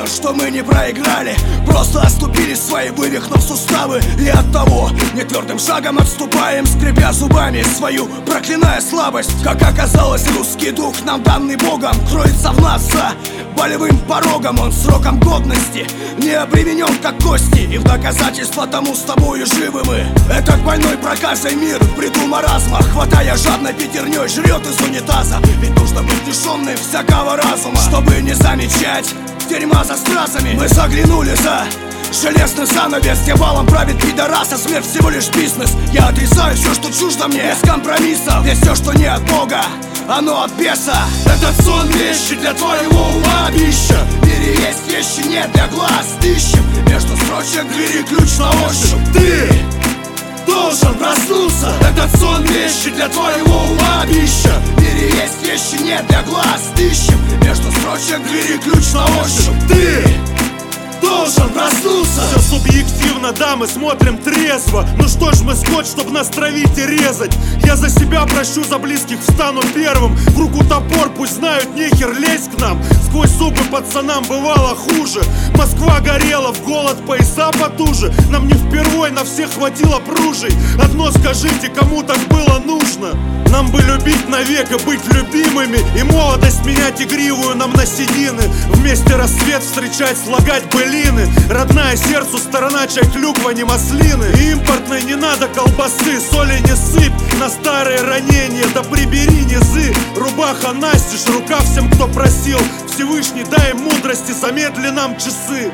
что мы не проиграли, просто оступились свои, вывихнув суставы. И оттого нетвердым шагом отступаем, скрипя зубами свою, проклиная слабость. Как оказалось, русский дух, нам данный Богом, кроется в нас за болевым порогом. Он сроком годности не обременен, как кости, и в доказательство тому с тобою живы мы. Этот больной проказой мир в бреду маразма, хватая жадной пятерней, жрет из унитаза. Ведь нужно быть лишенным всякого разума, чтобы не замечать дерьма за стразами. Мы заглянули за железный занавес, где валом правит пидораса, смерть всего лишь бизнес. Я отрицаю все, что чуждо мне, без компромиссов. Ведь все, что не от Бога, оно от беса. Этот сон вещи для твоего ума пища. В мире есть вещи не для глаз, ищем между строчек двери ключ на ощупь. Ты должен проснуться. Этот сон вещи для твоего ума пища. В мире есть вещи не для глаз, ищем между строчек двери ключ на ощупь. Ты должен проснуться. Все субъективно, да, мы смотрим трезво. Ну что ж мы скотч, чтоб нас травить и резать. Я за себя прощу, за близких встану первым. В руку топор, пусть знают, нехер лезть к нам. Сквозь зубы пацанам бывало хуже. Москва горела, в голод пояса потуже. Нам не впервой, на всех хватило пружей. Одно скажите, кому так было нужно? Нам бы любить навек и быть любимыми, и молодость менять игривую нам на седины. Вместе рассвет встречать, слагать былины. Родная сердцу сторона, чай клюква, не маслины. И импортной не надо колбасы, соли не сыпь на старые ранения, да прибери низы. Рубаха настежь, рука всем, кто просил. Всевышний, дай им мудрости, замедли нам часы.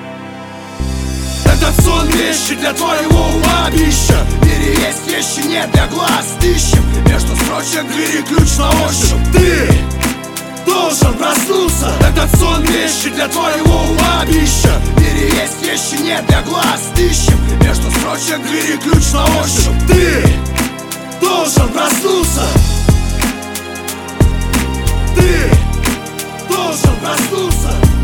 Этот сон вещи для твоего ума пища. В мире есть вещи не для глаз, ищем между строчек двери ключ на ощупь. Ты должен проснуться. Этот сон вещи для твоего ума пища. В мире есть вещи не для глаз, ищем между строчек двери ключ на ощупь. Ты должен проснуться. Ты должен проснуться.